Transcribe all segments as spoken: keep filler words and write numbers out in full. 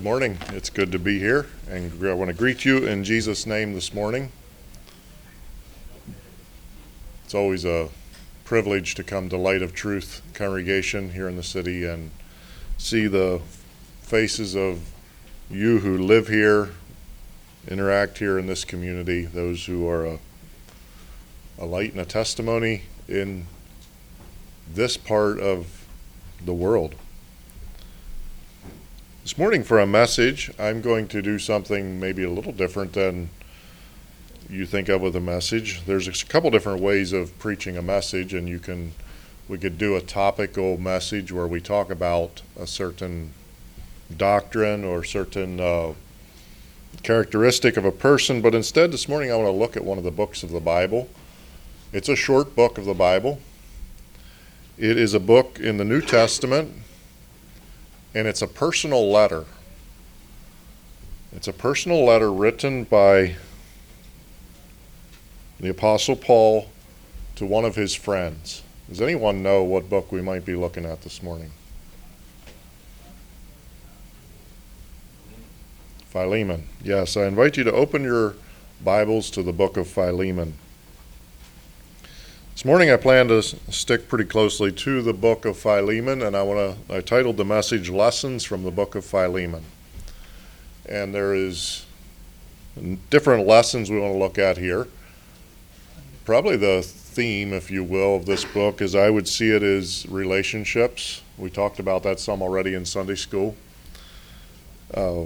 Good morning. It's good to be here, and I want to greet you in Jesus' name this morning. It's always a privilege to come to Light of Truth congregation here in the city and see the faces of you who live here, interact here in this community, those who are a, a light and a testimony in this part of the world. This morning for a message, I'm going to do something maybe a little different than you think of with a message. There's a couple different ways of preaching a message, and you can, we could do a topical message where we talk about a certain doctrine or certain uh, characteristic of a person, but instead this morning I want to look at one of the books of the Bible. It's a short book of the Bible. It is a book in the New Testament, and it's a personal letter. It's a personal letter written by the Apostle Paul to one of his friends. Does anyone know what book we might be looking at this morning? Philemon. Yes, I invite you to open your Bibles to the book of Philemon. This morning I plan to stick pretty closely to the book of Philemon, and I want to I titled the message Lessons from the Book of Philemon. And there is different lessons we want to look at here. Probably the theme, if you will, of this book is I would see it as relationships. We talked about that some already in Sunday school. Uh,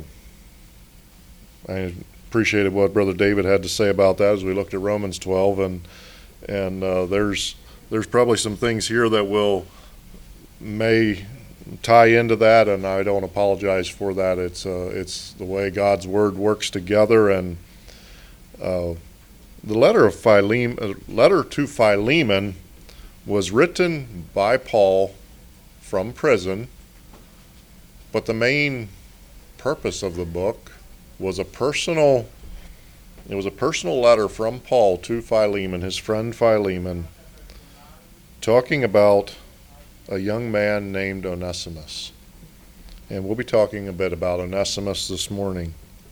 I appreciated what Brother David had to say about that as we looked at Romans twelve, and And uh, there's there's probably some things here that will may tie into that, and I don't apologize for that. It's uh, it's the way God's Word works together. And uh, the letter of Philemon, uh, letter to Philemon, was written by Paul from prison, but the main purpose of the book was a personal. It was a personal letter from Paul to Philemon, his friend Philemon, talking about a young man named Onesimus. And we'll be talking a bit about Onesimus this morning.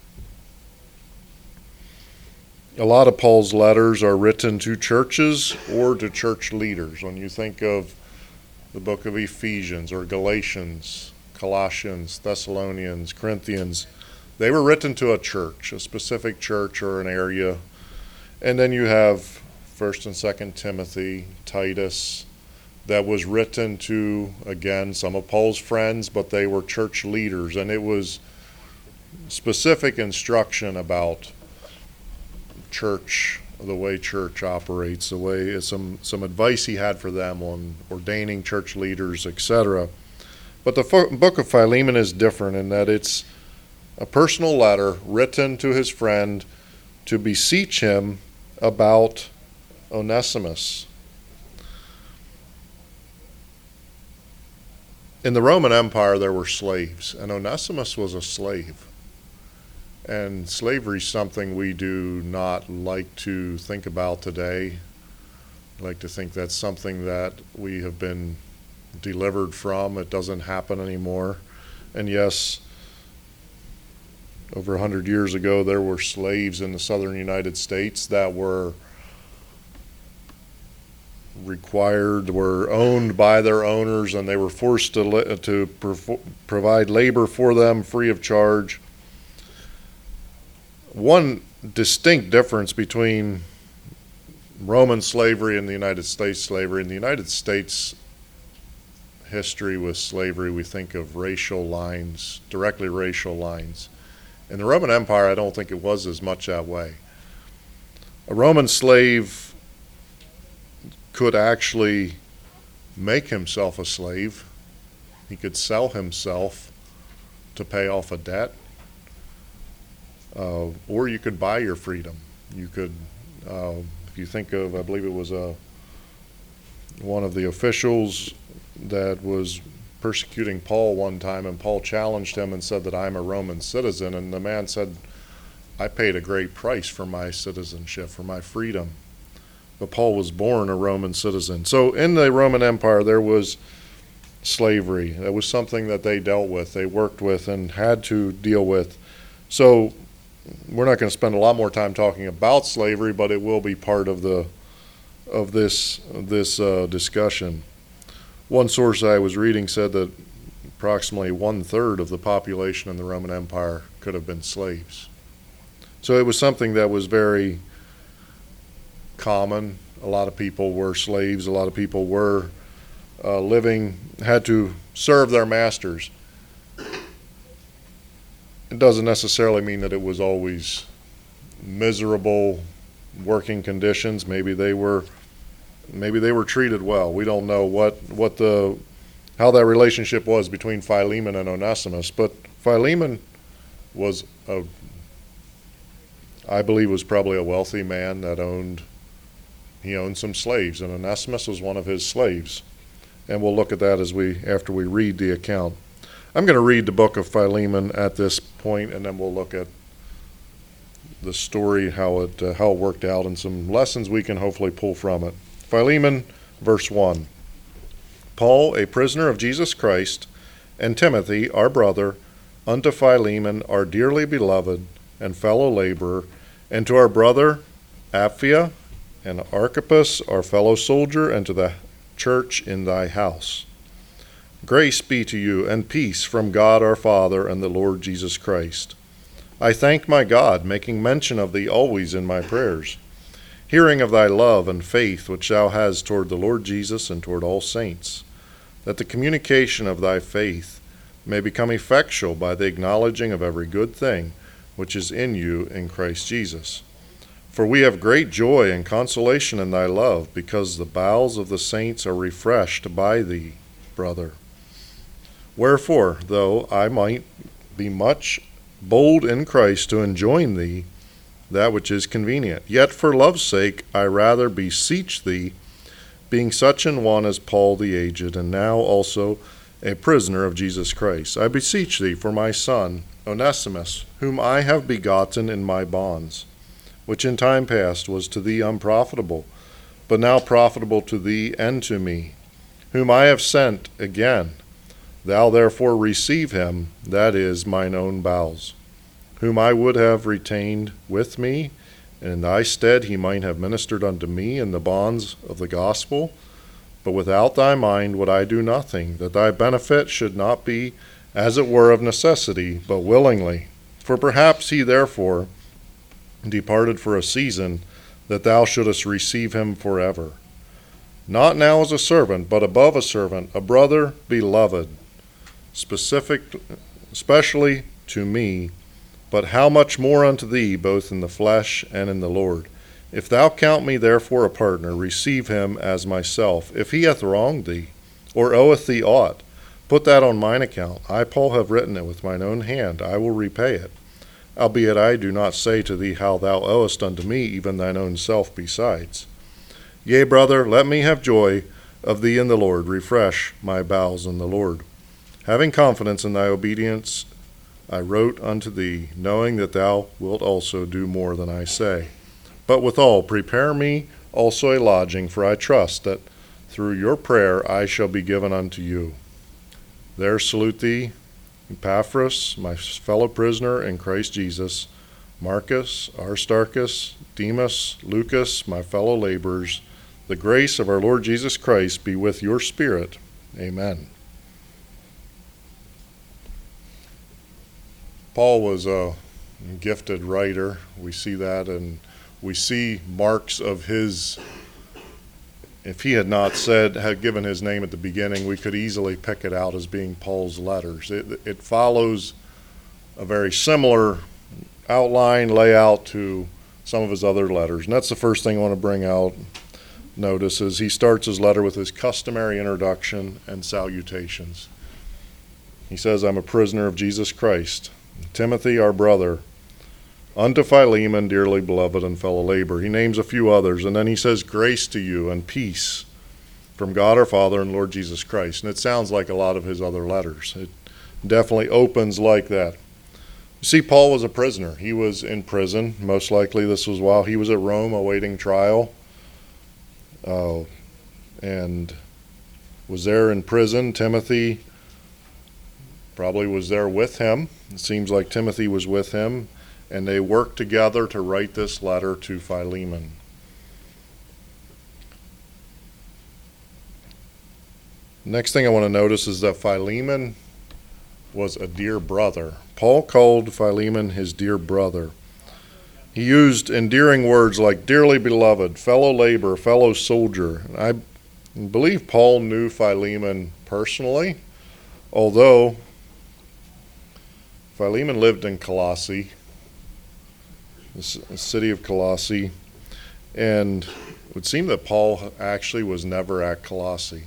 A lot of Paul's letters are written to churches or to church leaders. When you think of the book of Ephesians or Galatians, Colossians, Thessalonians, Corinthians, they were written to a church, a specific church or an area. And then you have First and Second Timothy, Titus, that was written to, again, some of Paul's friends, but they were church leaders. And it was specific instruction about church, the way church operates, the way, some, some advice he had for them on ordaining church leaders, et cetera. But the book of Philemon is different in that it's a personal letter written to his friend to beseech him about Onesimus. In the Roman Empire, there were slaves, and Onesimus was a slave. And slavery is something we do not like to think about today. I like to think that's something that we have been delivered from. It doesn't happen anymore. And yes, over a hundred years ago, there were slaves in the southern United States that were required, were owned by their owners, and they were forced to li- to pro- provide labor for them free of charge. One distinct difference between Roman slavery and the United States slavery. In the United States history with slavery, we think of racial lines, directly racial lines. In the Roman Empire, I don't think it was as much that way. A Roman slave could actually make himself a slave. He could sell himself to pay off a debt. Uh, or you could buy your freedom. You could, uh, if you think of, I believe it was a, one of the officials that was persecuting Paul one time, and Paul challenged him and said that I'm a Roman citizen, and the man said, I paid a great price for my citizenship, for my freedom. But Paul was born a Roman citizen. So in the Roman Empire, there was slavery. That was something that they dealt with, they worked with, and had to deal with. So we're not going to spend a lot more time talking about slavery, but it will be part of the of this this uh, discussion. One source I was reading said that approximately one third of the population in the Roman Empire could have been slaves. So it was something that was very common. A lot of people were slaves. A lot of people were uh, living, had to serve their masters. It doesn't necessarily mean that it was always miserable working conditions. Maybe they were, maybe they were treated well. We don't know what what the how that relationship was between Philemon and Onesimus. But Philemon was a, I believe, was probably a wealthy man that owned. He owned some slaves, and Onesimus was one of his slaves. And we'll look at that as we after we read the account. I'm going to read the book of Philemon at this point, and then we'll look at the story, how it uh, how it worked out, and some lessons we can hopefully pull from it. Philemon, verse one. Paul, a prisoner of Jesus Christ, and Timothy, our brother, unto Philemon, our dearly beloved and fellow laborer, and to our brother Apphia and Archippus, our fellow soldier, and to the church in thy house. Grace be to you, and peace from God our Father and the Lord Jesus Christ. I thank my God, making mention of thee always in my prayers, hearing of thy love and faith which thou hast toward the Lord Jesus and toward all saints, that the communication of thy faith may become effectual by the acknowledging of every good thing which is in you in Christ Jesus. For we have great joy and consolation in thy love, because the bowels of the saints are refreshed by thee, brother. Wherefore, though I might be much bold in Christ to enjoin thee that which is convenient, yet for love's sake I rather beseech thee, being such an one as Paul the aged, and now also a prisoner of Jesus Christ, I beseech thee for my son Onesimus, whom I have begotten in my bonds, which in time past was to thee unprofitable, but now profitable to thee and to me, whom I have sent again. Thou therefore receive him, that is, mine own bowels, whom I would have retained with me, and in thy stead he might have ministered unto me in the bonds of the gospel. But without thy mind would I do nothing, that thy benefit should not be as it were of necessity, but willingly. For perhaps he therefore departed for a season, that thou shouldest receive him forever. Not now as a servant, but above a servant, a brother beloved, specific, especially to me, but how much more unto thee, both in the flesh and in the Lord. If thou count me therefore a partner, receive him as myself. If he hath wronged thee, or oweth thee aught, put that on mine account. I, Paul, have written it with mine own hand. I will repay it. Albeit I do not say to thee how thou owest unto me, even thine own self besides. Yea, brother, let me have joy of thee in the Lord. Refresh my bowels in the Lord. Having confidence in thy obedience, I wrote unto thee, knowing that thou wilt also do more than I say. But withal, prepare me also a lodging, for I trust that through your prayer I shall be given unto you. There salute thee, Epaphras, my fellow prisoner in Christ Jesus, Marcus, Aristarchus, Demas, Lucas, my fellow laborers. The grace of our Lord Jesus Christ be with your spirit. Amen. Paul was a gifted writer. We see that, and we see marks of his. If he had not said, had given his name at the beginning, we could easily pick it out as being Paul's letters. It, it follows a very similar outline, layout to some of his other letters. And that's the first thing I want to bring out. Notice is he starts his letter with his customary introduction and salutations. He says, I'm a prisoner of Jesus Christ. Timothy, our brother, unto Philemon, dearly beloved and fellow laborer. He names a few others, and then he says, grace to you and peace from God our Father and Lord Jesus Christ. And it sounds like a lot of his other letters. It definitely opens like that. You see, Paul was a prisoner. He was in prison. Most likely this was while he was at Rome awaiting trial. Uh, and was there in prison. Timothy probably was there with him. It seems like Timothy was with him, and they worked together to write this letter to Philemon. Next thing I want to notice is that Philemon was a dear brother. Paul called Philemon his dear brother. He used endearing words like dearly beloved, fellow laborer, fellow soldier. I believe Paul knew Philemon personally, although Philemon lived in Colossae, the city of Colossae, and it would seem that Paul actually was never at Colossae.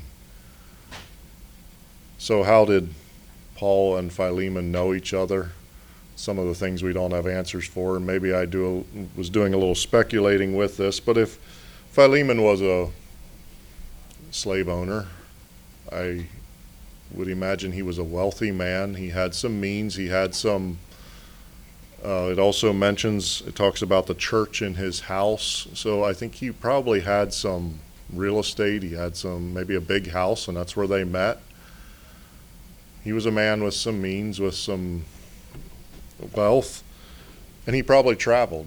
So how did Paul and Philemon know each other? Some of the things we don't have answers for. Maybe I do was doing a little speculating with this, but if Philemon was a slave owner, I would imagine he was a wealthy man. He had some means. He had some, uh, it also mentions, it talks about the church in his house. So I think he probably had some real estate. He had some, maybe a big house, and that's where they met. He was a man with some means, with some wealth, and he probably traveled.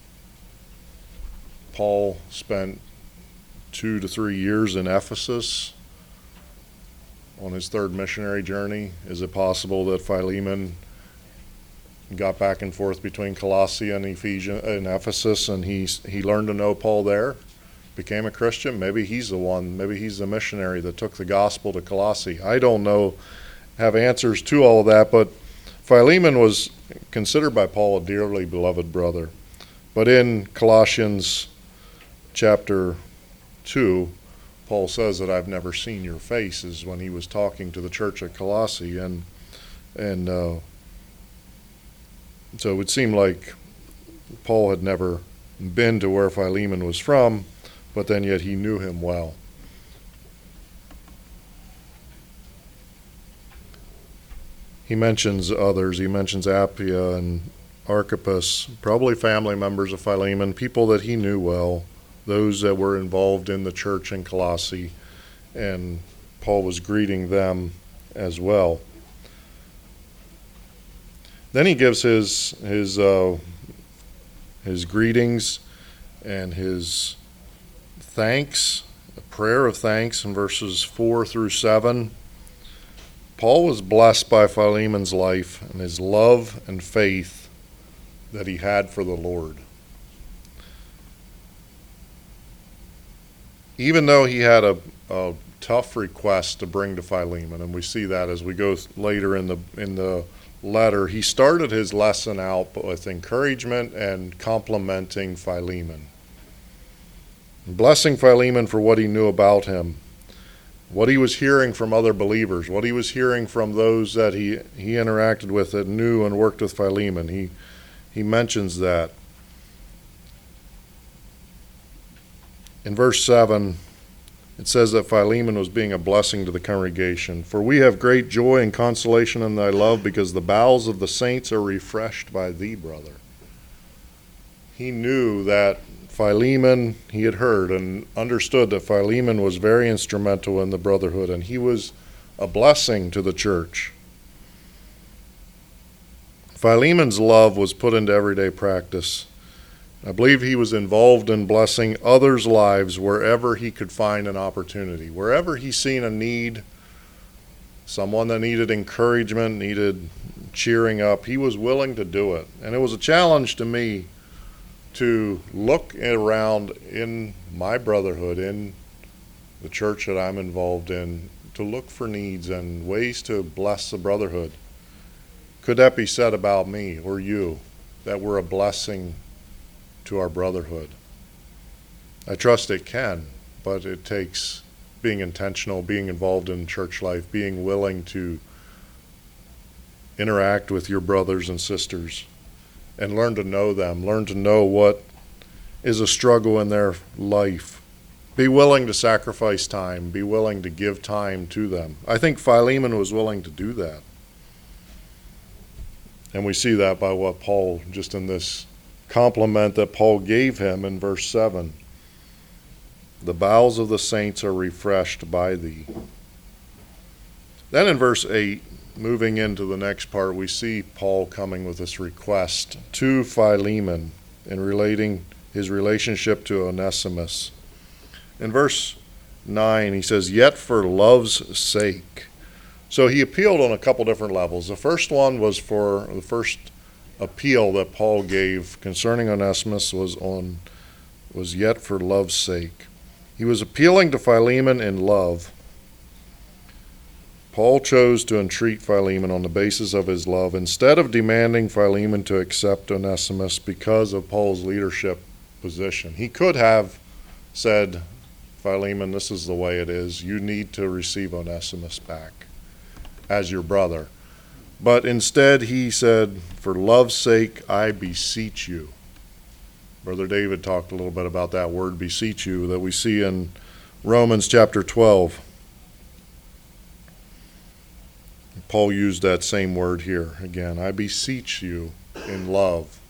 Paul spent two to three years in Ephesus on his third missionary journey. Is it possible that Philemon got back and forth between Colossae and Ephesus and Ephesus, and he he learned to know Paul there, became a Christian? Maybe he's the one. Maybe he's the missionary that took the gospel to Colossae. I don't know, have answers to all of that, but Philemon was considered by Paul a dearly beloved brother. But in Colossians chapter two, Paul says that I've never seen your faces when he was talking to the church at Colossae. And and uh, so it would seem like Paul had never been to where Philemon was from, but then yet he knew him well. He mentions others. He mentions Appia and Archippus, probably family members of Philemon, people that he knew well, those that were involved in the church in Colossae, and Paul was greeting them as well. Then he gives his his uh, his greetings and his thanks, a prayer of thanks in verses four through seven. Paul was blessed by Philemon's life and his love and faith that he had for the Lord. Even though he had a, a tough request to bring to Philemon, and we see that as we go later in the in the letter, he started his lesson out with encouragement and complimenting Philemon, blessing Philemon for what he knew about him, what he was hearing from other believers, what he was hearing from those that he, he interacted with that knew and worked with Philemon. He, he mentions that. In verse seven, it says that Philemon was being a blessing to the congregation. For we have great joy and consolation in thy love, because the bowels of the saints are refreshed by thee, brother. He knew that Philemon, he had heard and understood that Philemon was very instrumental in the brotherhood, and he was a blessing to the church. Philemon's love was put into everyday practice. I believe he was involved in blessing others' lives wherever he could find an opportunity. Wherever he seen a need, someone that needed encouragement, needed cheering up, he was willing to do it. And it was a challenge to me to look around in my brotherhood, in the church that I'm involved in, to look for needs and ways to bless the brotherhood. Could that be said about me or you, that we're a blessing to our brotherhood? I trust it can, but it takes being intentional, being involved in church life, being willing to interact with your brothers and sisters and learn to know them, learn to know what is a struggle in their life. Be willing to sacrifice time, be willing to give time to them. I think Philemon was willing to do that. And we see that by what Paul, just in this compliment that Paul gave him in verse seven. The bowels of the saints are refreshed by thee. Then in verse eight, moving into the next part, we see Paul coming with this request to Philemon in relating his relationship to Onesimus. In verse nine, he says, "Yet for love's sake." So he appealed on a couple different levels. The first one was for the first appeal that Paul gave concerning Onesimus was on was yet for love's sake. He was appealing to Philemon in love. Paul chose to entreat Philemon on the basis of his love instead of demanding Philemon to accept Onesimus because of Paul's leadership position. He could have said, "Philemon, this is the way it is. You need to receive Onesimus back as your brother." But instead he said, "For love's sake, I beseech you." Brother David talked a little bit about that word beseech you that we see in Romans chapter twelve. Paul used that same word here again. I beseech you in love.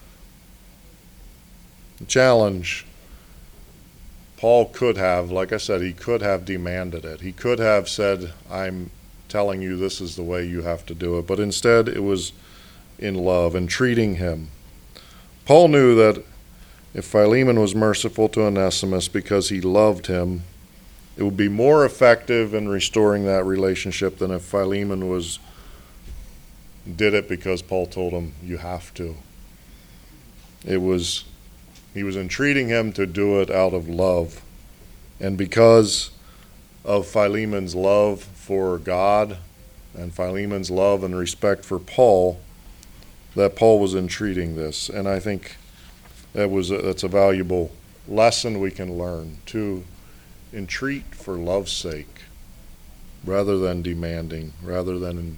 The challenge, Paul could have, like I said, he could have demanded it. He could have said, "I'm telling you this is the way you have to do it." But instead it was in love, entreating him. Paul knew that if Philemon was merciful to Onesimus because he loved him, it would be more effective in restoring that relationship than if Philemon was did it because Paul told him, "You have to." It was, he was entreating him to do it out of love. And because of Philemon's love for God and Philemon's love and respect for Paul, that Paul was entreating this. And I think that was a, that's a valuable lesson we can learn, to entreat for love's sake rather than demanding, rather than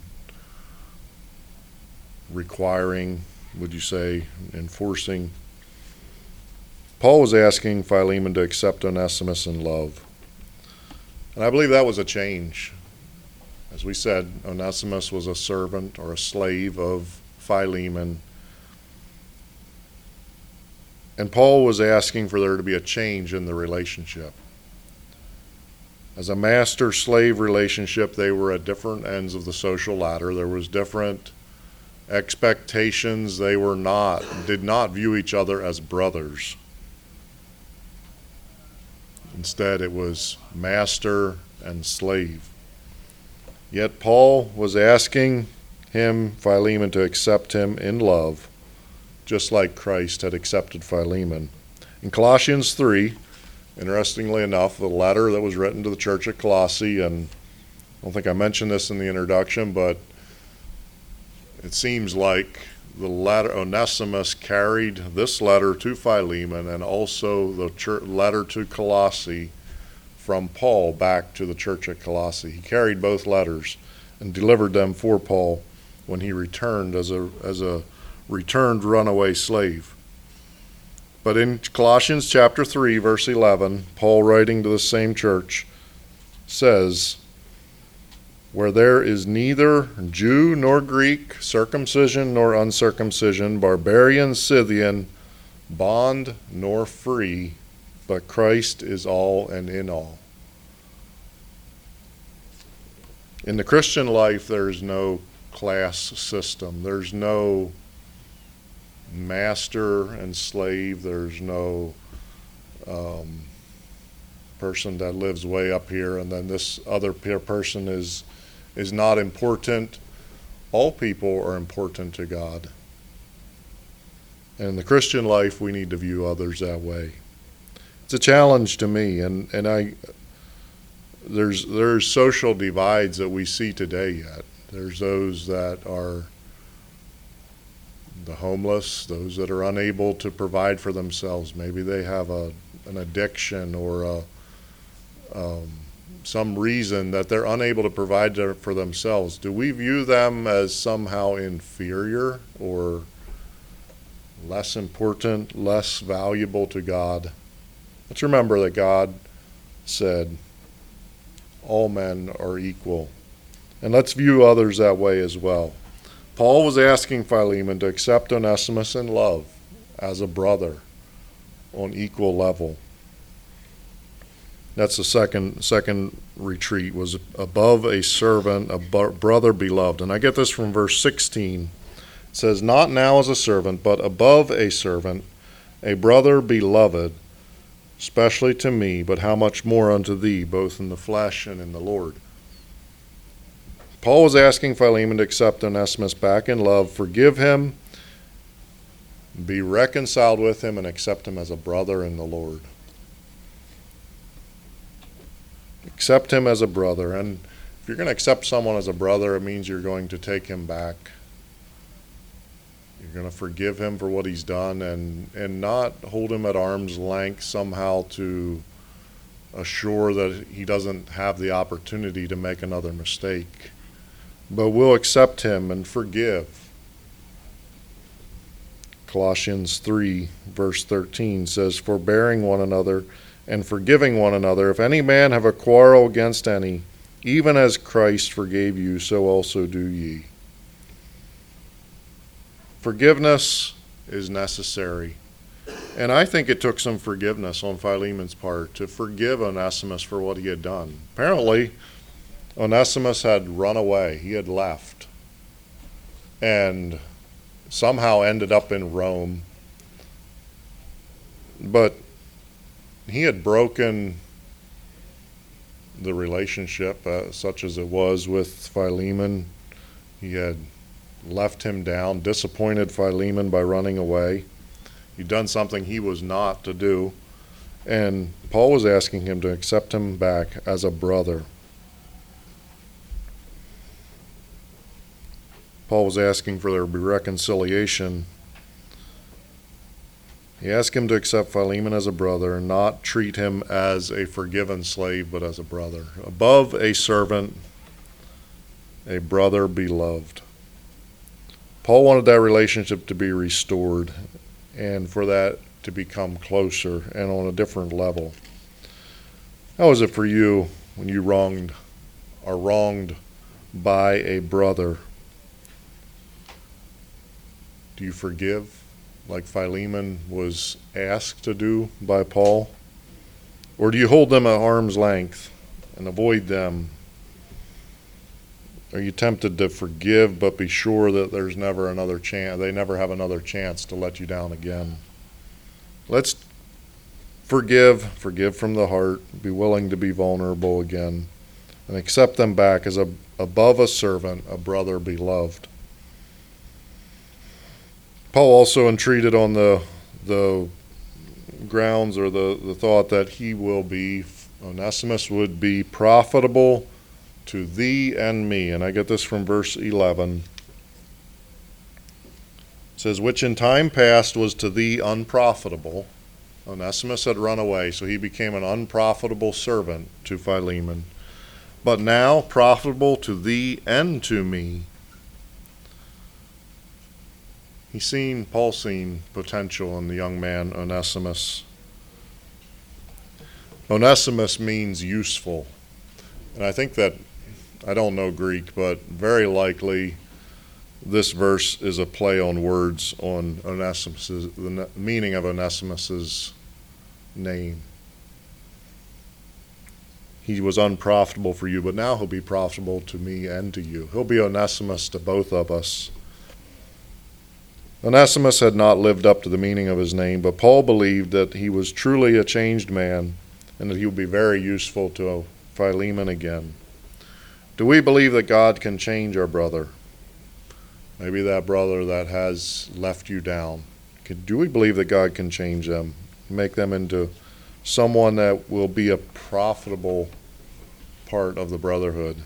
requiring, would you say, enforcing. Paul was asking Philemon to accept Onesimus in love. And I believe that was a change. As we said, Onesimus was a servant or a slave of Philemon. And Paul was asking for there to be a change in the relationship. As a master-slave relationship, they were at different ends of the social ladder. There was different expectations. They were not, did not view each other as brothers. Instead, it was master and slave. Yet Paul was asking him, Philemon, to accept him in love, just like Christ had accepted Philemon. In Colossians three, interestingly enough, the letter that was written to the church at Colossae, and I don't think I mentioned this in the introduction, but it seems like the letter, Onesimus carried this letter to Philemon and also the church, letter to Colossae from Paul back to the church at Colossae. He carried both letters and delivered them for Paul when he returned as a as a returned runaway slave. But in Colossians chapter three, verse eleven, Paul, writing to the same church, says, "Where there is neither Jew nor Greek, circumcision nor uncircumcision, barbarian, Scythian, bond nor free, but Christ is all and in all." In the Christian life, there's no class system. There's no master and slave. There's no um, person that lives way up here and then this other person is is not important. All people are important to God. And in the Christian life, we need to view others that way. It's a challenge to me, and, and I there's there's social divides that we see today yet. There's those that are the homeless, those that are unable to provide for themselves. Maybe they have a an addiction or a, um, some reason that they're unable to provide for themselves. Do we view them as somehow inferior or less important, less valuable to God? Let's remember that God said all men are equal. And let's view others that way as well. Paul was asking Philemon to accept Onesimus in love as a brother on equal level. That's the second second retreat, was above a servant, a brother beloved. And I get this from verse sixteen. It says, not now as a servant, but above a servant, a brother beloved, especially to me, but how much more unto thee, both in the flesh and in the Lord. Paul was asking Philemon to accept Onesimus back in love, forgive him, be reconciled with him, and accept him as a brother in the Lord. Accept him as a brother. And if you're going to accept someone as a brother, it means you're going to take him back. You're going to forgive him for what he's done, and, and not hold him at arm's length somehow to assure that he doesn't have the opportunity to make another mistake. But we'll accept him and forgive. Colossians three, verse thirteen says, forbearing one another and forgiving one another, if any man have a quarrel against any, even as Christ forgave you, so also do ye. Forgiveness is necessary. And I think it took some forgiveness on Philemon's part to forgive Onesimus for what he had done. Apparently, Onesimus had run away. He had left. And somehow ended up in Rome. But he had broken the relationship, uh, such as it was, with Philemon. He had left him down, disappointed Philemon by running away. He'd done something he was not to do. And Paul was asking him to accept him back as a brother. Paul was asking for there to be reconciliation. He asked him to accept Philemon as a brother and not treat him as a forgiven slave, but as a brother. Above a servant, a brother beloved. Paul wanted that relationship to be restored and for that to become closer and on a different level. How is it for you when you wronged, are wronged by a brother? Do you forgive, like Philemon was asked to do by Paul? Or do you hold them at arm's length and avoid them? Are you tempted to forgive but be sure that there's never another chance, they never have another chance to let you down again? Let's forgive, forgive from the heart, be willing to be vulnerable again, and accept them back as a, above a servant, a brother beloved. Paul also entreated on the the grounds or the, the thought that he will be, Onesimus would be profitable to thee and me. And I get this from verse eleven. It says, which in time past was to thee unprofitable. Onesimus had run away, so he became an unprofitable servant to Philemon. But now profitable to thee and to me. He's seen, Paul's seen potential in the young man Onesimus. Onesimus means useful. And I think that, I don't know Greek, but very likely this verse is a play on words on Onesimus, the meaning of Onesimus's name. He was unprofitable for you, but now he'll be profitable to me and to you. He'll be Onesimus to both of us. Onesimus had not lived up to the meaning of his name, but Paul believed that he was truly a changed man and that he would be very useful to Philemon again. Do we believe that God can change our brother? Maybe that brother that has left you down. Do we believe that God can change them, make them into someone that will be a profitable part of the brotherhood?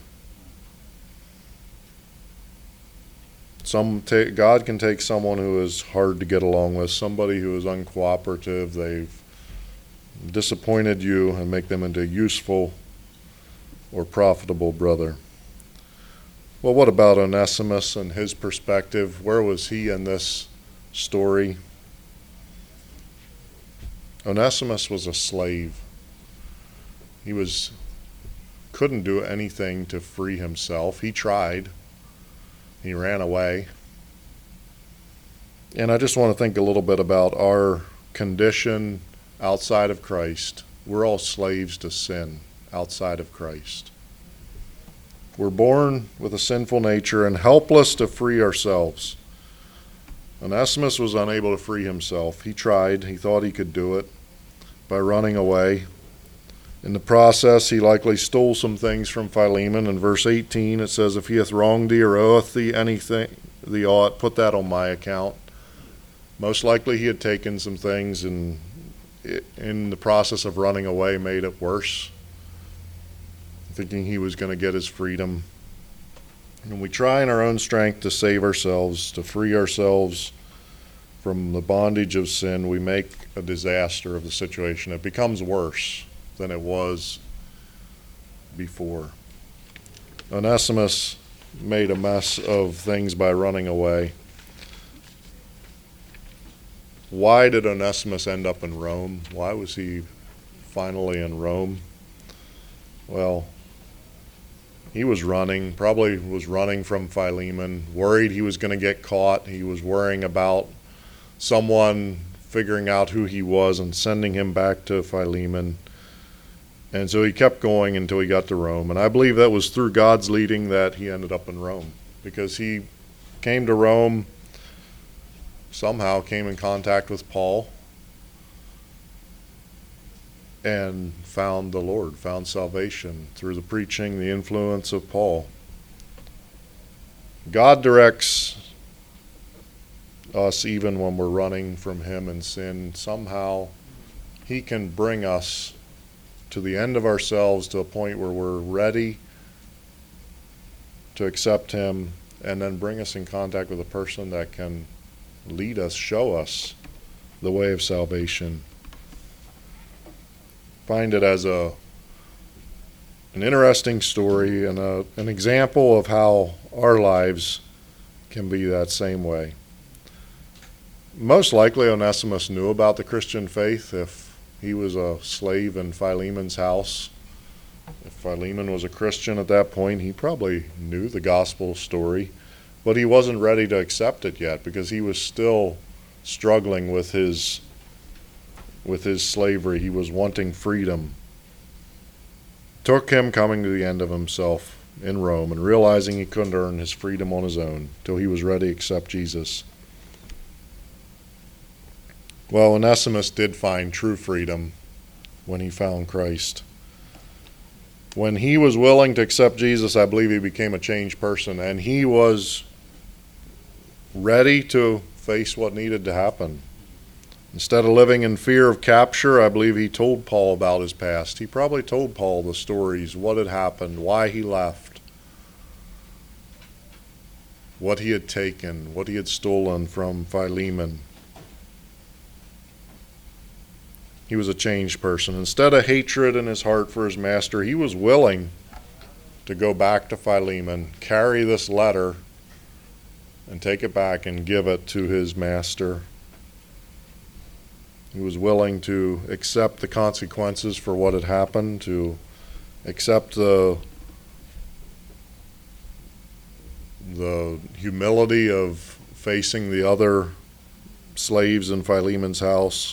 Some ta- God can take someone who is hard to get along with, somebody who is uncooperative, they've disappointed you, and make them into a useful or profitable brother. Well, what about Onesimus and his perspective? Where was he in this story? Onesimus was a slave. He was couldn't do anything to free himself. He tried. He ran away. And I just want to think a little bit about our condition outside of Christ. We're all slaves to sin outside of Christ. We're born with a sinful nature and helpless to free ourselves. Onesimus was unable to free himself. He tried. He thought he could do it by running away. In the process, he likely stole some things from Philemon. In verse eighteen, it says, "If he hath wronged thee or oweth thee anything, thee aught, put that on my account." Most likely he had taken some things and in the process of running away made it worse, thinking he was going to get his freedom. And we try in our own strength to save ourselves, to free ourselves from the bondage of sin. We make a disaster of the situation. It becomes worse than it was before. Onesimus made a mess of things by running away. Why did Onesimus end up in Rome? Why was he finally in Rome? Well, he was running, probably was running from Philemon, worried he was going to get caught. He was worrying about someone figuring out who he was and sending him back to Philemon. And so he kept going until he got to Rome. And I believe that was through God's leading that he ended up in Rome, because he came to Rome, somehow came in contact with Paul, and found the Lord, found salvation through the preaching, the influence of Paul. God directs us even when we're running from him in sin. Somehow he can bring us to the end of ourselves, to a point where we're ready to accept him, and then bring us in contact with a person that can lead us, show us the way of salvation. Find it as a an interesting story and a, an example of how our lives can be that same way. Most likely Onesimus knew about the Christian faith. If he was a slave in Philemon's house, if Philemon was a Christian at that point, he probably knew the gospel story, but he wasn't ready to accept it yet, because he was still struggling with his with his slavery. He was wanting freedom. It took him coming to the end of himself in Rome and realizing he couldn't earn his freedom on his own till he was ready to accept Jesus. Well, Onesimus did find true freedom when he found Christ. When he was willing to accept Jesus, I believe he became a changed person, and he was ready to face what needed to happen. Instead of living in fear of capture, I believe he told Paul about his past. He probably told Paul the stories, what had happened, why he left, what he had taken, what he had stolen from Philemon. He was a changed person. Instead of hatred in his heart for his master, he was willing to go back to Philemon, carry this letter, and take it back and give it to his master. He was willing to accept the consequences for what had happened, to accept the the humility of facing the other slaves in Philemon's house.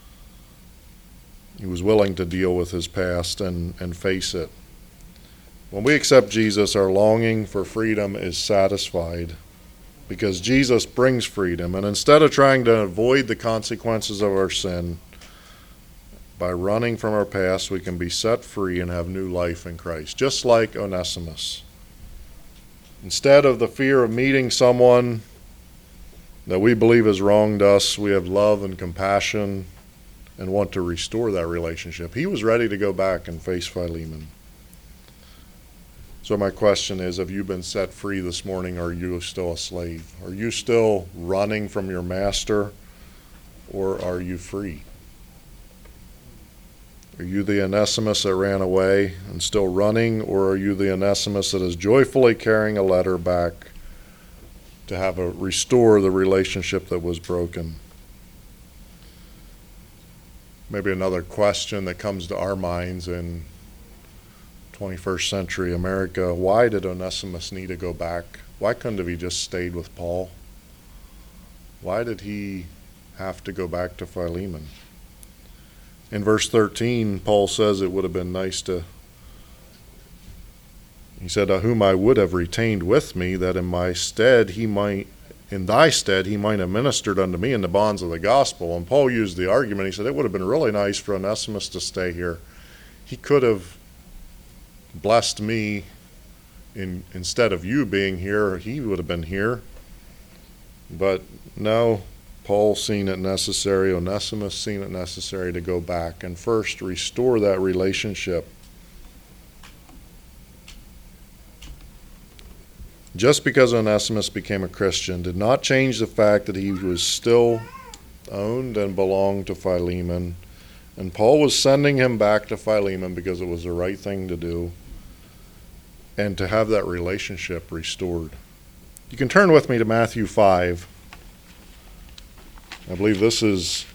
He was willing to deal with his past and, and face it. When we accept Jesus, our longing for freedom is satisfied, because Jesus brings freedom. And instead of trying to avoid the consequences of our sin, by running from our past, we can be set free and have new life in Christ, just like Onesimus. Instead of the fear of meeting someone that we believe has wronged us, we have love and compassion and want to restore that relationship. He was ready to go back and face Philemon. So my question is, have you been set free this morning, or are you still a slave? Are you still running from your master, or are you free? Are you the Onesimus that ran away and still running, or are you the Onesimus that is joyfully carrying a letter back to have a restore the relationship that was broken? Maybe another question that comes to our minds in twenty-first century America: why did Onesimus need to go back? Why couldn't have he just stayed with Paul? Why did he have to go back to Philemon? In verse thirteen, Paul says it would have been nice to, he said, whom I would have retained with me, that in my stead he might, in thy stead he might have ministered unto me in the bonds of the gospel. And Paul used the argument, he said, it would have been really nice for Onesimus to stay here. He could have blessed me in, instead of you being here, he would have been here. But no, Paul seen it necessary, Onesimus seen it necessary to go back and first restore that relationship. Just because Onesimus became a Christian did not change the fact that he was still owned and belonged to Philemon. And Paul was sending him back to Philemon because it was the right thing to do and to have that relationship restored. You can turn with me to Matthew five. I believe this is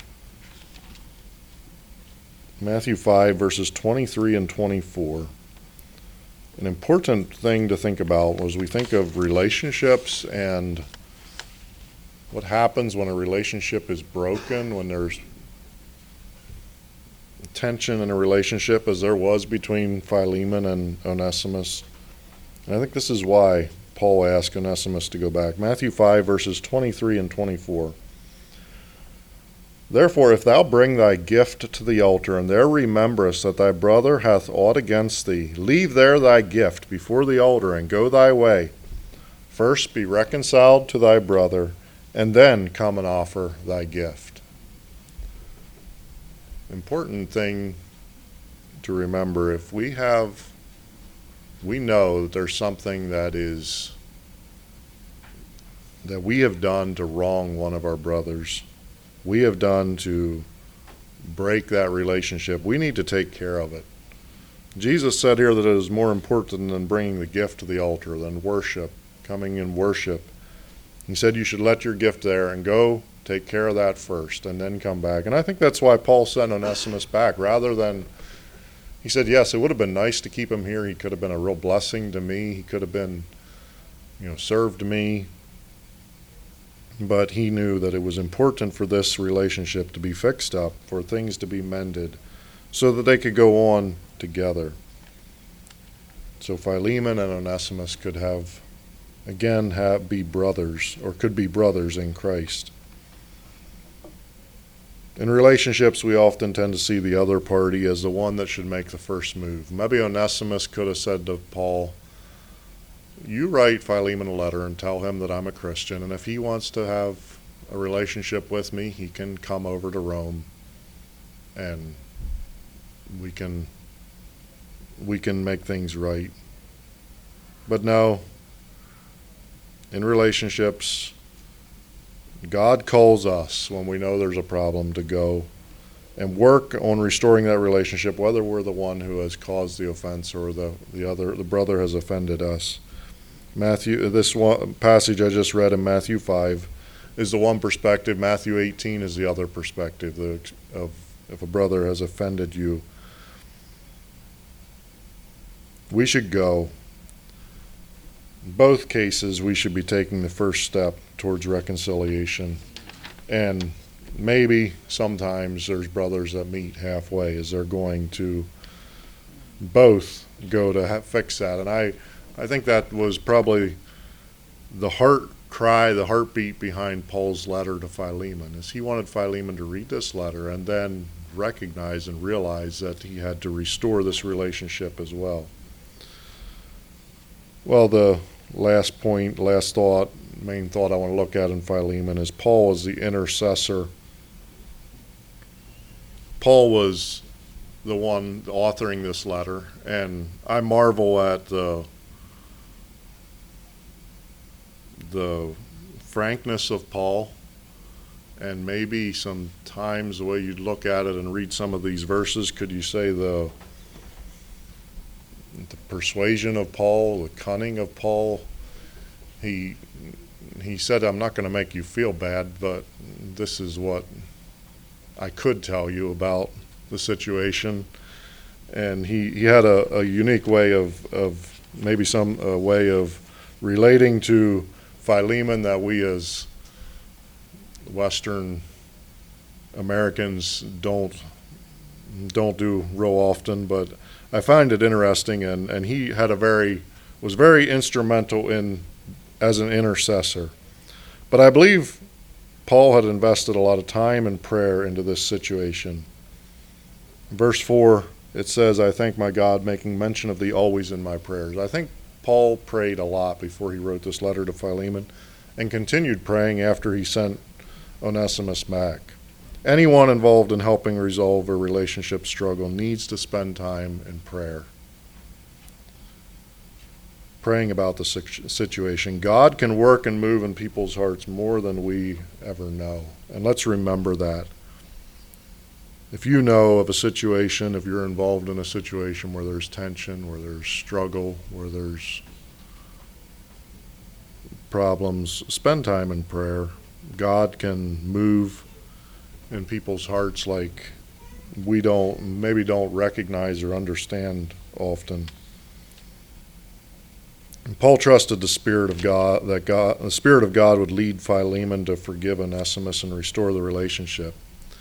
Matthew five, verses twenty-three and twenty-four. An important thing to think about was we think of relationships and what happens when a relationship is broken, when there's tension in a relationship, as there was between Philemon and Onesimus. And I think this is why Paul asked Onesimus to go back. Matthew five, verses twenty-three and twenty-four. Therefore, if thou bring thy gift to the altar, and there rememberest that thy brother hath aught against thee, leave there thy gift before the altar, and go thy way. First be reconciled to thy brother, and then come and offer thy gift. Important thing to remember, if we have, we know that there's something that is, that we have done to wrong one of our brothers, we have done to break that relationship, we need to take care of it. Jesus said here that it is more important than bringing the gift to the altar, than worship, coming in worship. He said you should let your gift there and go take care of that first and then come back. And I think that's why Paul sent Onesimus back, rather than, he said, yes, it would have been nice to keep him here. He could have been a real blessing to me. He could have been, you know, served me. But he knew that it was important for this relationship to be fixed up, for things to be mended, so that they could go on together. So Philemon and Onesimus could have, again, have, be brothers, or could be brothers in Christ. In relationships, we often tend to see the other party as the one that should make the first move. Maybe Onesimus could have said to Paul, you write Philemon a letter and tell him that I'm a Christian, and if he wants to have a relationship with me, he can come over to Rome, and we can we can make things right. But no, in relationships, God calls us when we know there's a problem to go and work on restoring that relationship, whether we're the one who has caused the offense or the, the other the brother has offended us. Matthew, this one passage I just read in Matthew five is the one perspective. Matthew eighteen is the other perspective, the, of if a brother has offended you. We should go. In both cases, we should be taking the first step towards reconciliation. And maybe sometimes there's brothers that meet halfway as they're going to both go to ha- fix that. And I I think that was probably the heart cry, the heartbeat behind Paul's letter to Philemon, is he wanted Philemon to read this letter and then recognize and realize that he had to restore this relationship as well. Well, the last point, last thought, main thought I want to look at in Philemon is Paul is the intercessor. Paul was the one authoring this letter, and I marvel at the the frankness of Paul, and maybe sometimes the way you'd look at it and read some of these verses, could you say the the persuasion of Paul, the cunning of Paul. He he said, I'm not going to make you feel bad, but this is what I could tell you about the situation. And he, he had a, a unique way of, of maybe some a way of relating to Philemon that we as Western Americans don't don't do real often, but I find it interesting, and, and he had a very was very instrumental in as an intercessor. But I believe Paul had invested a lot of time and prayer into this situation. Verse four, it says, I thank my God, making mention of thee always in my prayers. I think Paul prayed a lot before he wrote this letter to Philemon, and continued praying after he sent Onesimus back. Anyone involved in helping resolve a relationship struggle needs to spend time in prayer, praying about the situation. God can work and move in people's hearts more than we ever know. And let's remember that. If you know of a situation, if you're involved in a situation where there's tension, where there's struggle, where there's problems, spend time in prayer. God can move in people's hearts like we don't, maybe don't recognize or understand often. And Paul trusted the Spirit of God, that God, the Spirit of God would lead Philemon to forgive Onesimus and restore the relationship.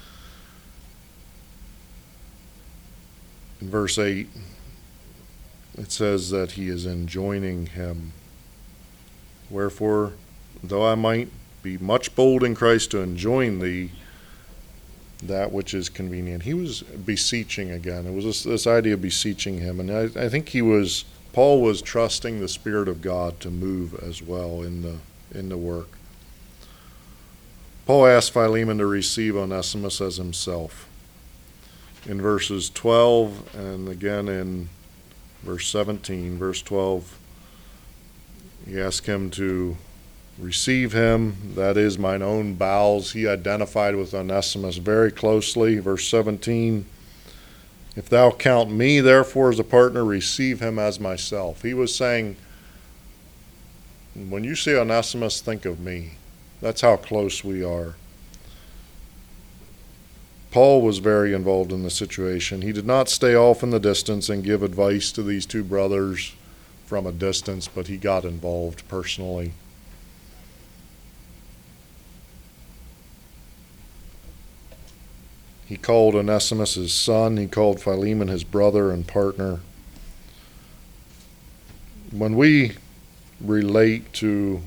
In verse eight, it says that he is enjoining him. Wherefore, though I might be much bold in Christ to enjoin thee that which is convenient. He was beseeching again. It was this, this idea of beseeching him. And I, I think he was, Paul was trusting the Spirit of God to move as well in the, in the work. Paul asked Philemon to receive Onesimus as himself. In verses twelve and again in verse seventeen, verse twelve, he asked him to receive him, that is mine own bowels. He identified with Onesimus very closely. Verse seventeen, if thou count me therefore as a partner, receive him as myself. He was saying, when you see Onesimus, think of me. That's how close we are. Paul was very involved in the situation. He did not stay off in the distance and give advice to these two brothers from a distance, but he got involved personally. He called Onesimus his son. He called Philemon his brother and partner. When we relate to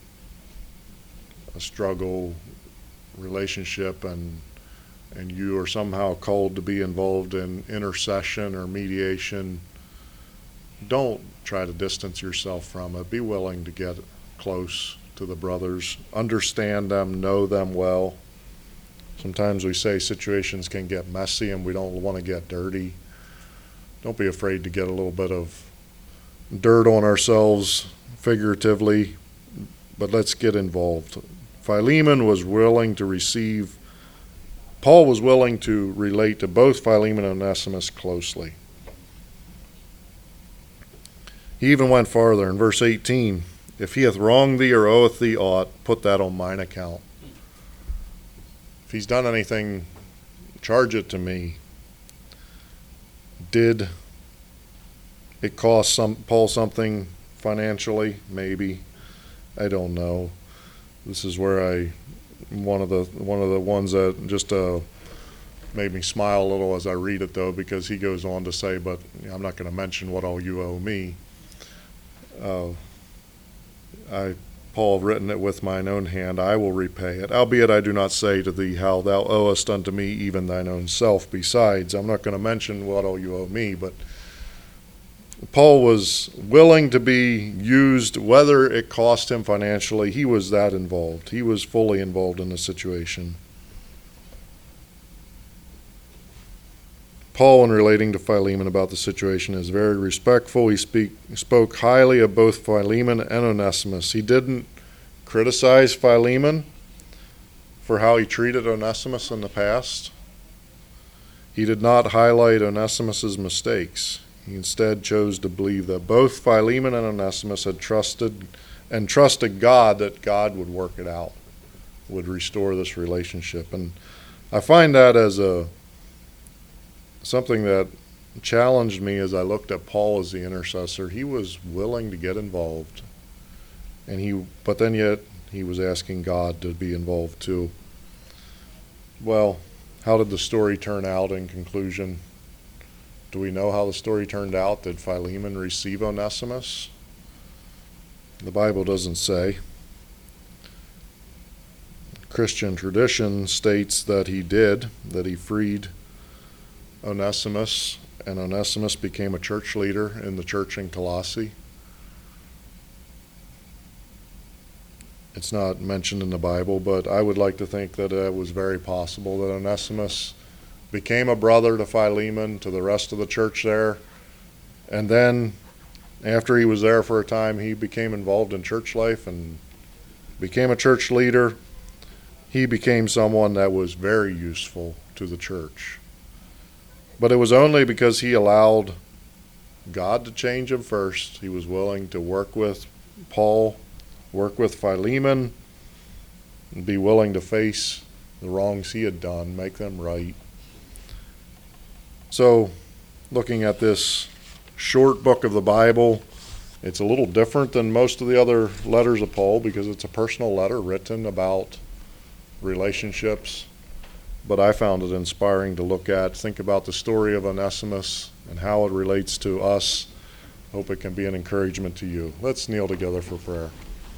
a struggle, relationship, and and you are somehow called to be involved in intercession or mediation, don't try to distance yourself from it. Be willing to get close to the brothers. Understand them, know them well. Sometimes we say situations can get messy and we don't want to get dirty. Don't be afraid to get a little bit of dirt on ourselves, figuratively, but let's get involved. Philemon was willing to receive, Paul was willing to relate to both Philemon and Onesimus closely. He even went farther in verse eighteen. If he hath wronged thee or oweth thee aught, put that on mine account. If he's done anything, charge it to me. Did it cost some Paul something financially? Maybe. I don't know. This is where I one of the one of the ones that just uh, made me smile a little as I read it, though, because he goes on to say, but I'm not going to mention what all you owe me. Uh, I, Paul, have written it with mine own hand, I will repay it. Albeit I do not say to thee how thou owest unto me even thine own self. Besides, I'm not going to mention what all you owe me, but Paul was willing to be used, whether it cost him financially. He was that involved. He was fully involved in the situation. Paul, in relating to Philemon about the situation, is very respectful. He speak, spoke highly of both Philemon and Onesimus. He didn't criticize Philemon for how he treated Onesimus in the past. He did not highlight Onesimus's mistakes. He instead chose to believe that both Philemon and Onesimus had trusted and trusted God that God would work it out, would restore this relationship. And I find that as a something that challenged me as I looked at Paul as the intercessor. He was willing to get involved, and he, but then yet he was asking God to be involved too. Well, How did the story turn out in conclusion? Do we know how the story turned out? Did Philemon receive Onesimus? The Bible doesn't say. Christian tradition states that he did, that he freed Onesimus, and Onesimus became a church leader in the church in Colossae. It's not mentioned in the Bible, but I would like to think that it was very possible that Onesimus became a brother to Philemon, to the rest of the church there, and then after he was there for a time, he became involved in church life and became a church leader. He became someone that was very useful to the church. But it was only because he allowed God to change him first. He was willing to work with Paul, work with Philemon, and be willing to face the wrongs he had done, make them right. So, looking at this short book of the Bible, it's a little different than most of the other letters of Paul because it's a personal letter written about relationships. But I found it inspiring to look at, think about the story of Onesimus and how it relates to us. Hope it can be an encouragement to you. Let's kneel together for prayer.